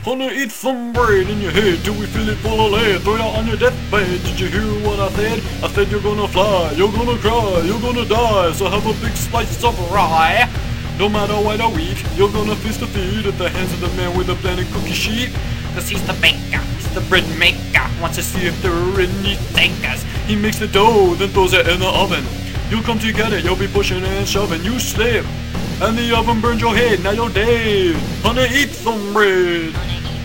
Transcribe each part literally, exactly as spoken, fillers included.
Wanna eat some bread in your head till we fill it full of lead. Throw you on your deathbed. Did you hear what I said? I said you're gonna fly, you're gonna cry, you're gonna die. So have a big slice of rye. No matter what or weak, you're gonna feast the feed at the hands of the man with the planet cookie sheet. Cause he's the baker, he's the bread maker. Wants to see if there are any takers. He makes the dough, then throws it in the oven. You'll come to get it, you'll be pushing and shoving. You slip, and the oven burns your head. Now you're dead. Wanna eat some bread.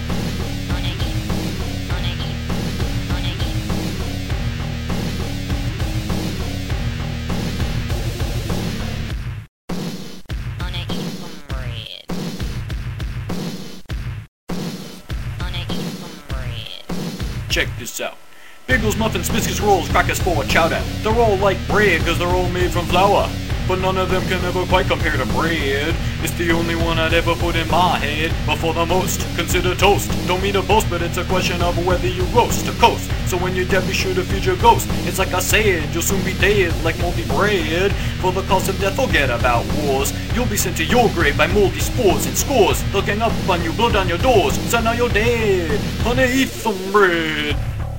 Check this out. Bagels, muffins, biscuits, rolls, crackers for chowder. They're all like bread cause they're all made from flour. But none of them can ever quite compare to bread. It's the only one I'd ever put in my head. But for the most, consider toast. Don't mean to boast, but it's a question of whether you roast or coast. So when you're dead, be sure to feed your ghost. It's like I said, you'll soon be dead like moldy bread. For the cost of death, forget about wars. You'll be sent to your grave by moldy spores and scores. They'll gang up on you, blood on your doors. So now you're dead. Wanna eat some bread.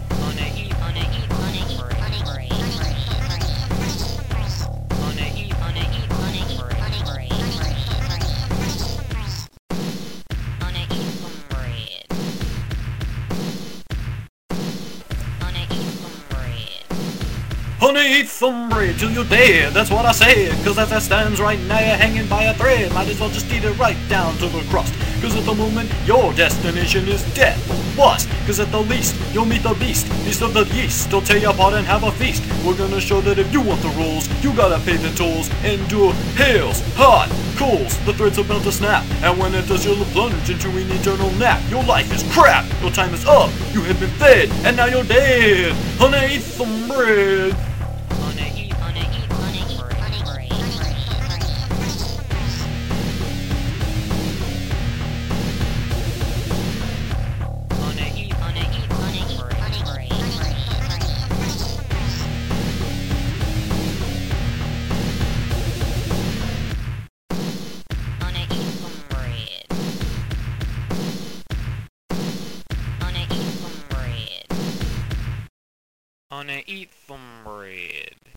Wanna eat some bread till you're dead, that's what I said. Cause as it stands right now, you're hanging by a thread. Might as well just eat it right down to the crust. Cause at the moment, your destination is death or bust. Cause at the least, you'll meet the beast, beast of the yeast. They'll tear you apart and have a feast. We're gonna show that if you want the rolls, you gotta pay the tolls. Endure hails, hot coals, the thread's about to snap. And when it does, you'll plunge into an eternal nap. Your life is crap, your time is up, you have been fed, and now you're dead. Wanna eat some bread. Wanna eat some bread.